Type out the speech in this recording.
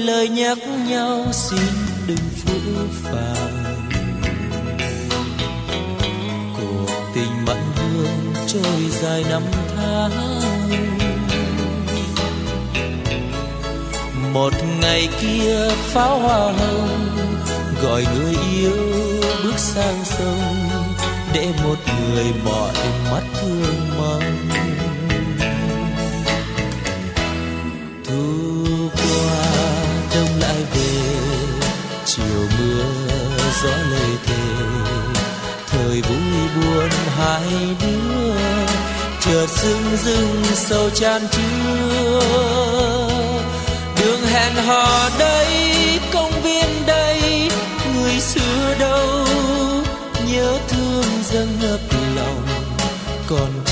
lời nhắc nhau xin đừng phũ phàng. Cuộc tình mặn hương trôi dài năm tháng. Một ngày kia pháo hoa hồng gọi người yêu bước sang sông, để một người mỏi mắt thương mong. Thu qua đông lại về, chiều mưa gió lê thề, thời vui buồn hai đứa chợt dưng dưng sâu chan chứa. Đường hẹn hò đây, công viên đây, người xưa đâu, nhớ thương dâng ngập lòng còn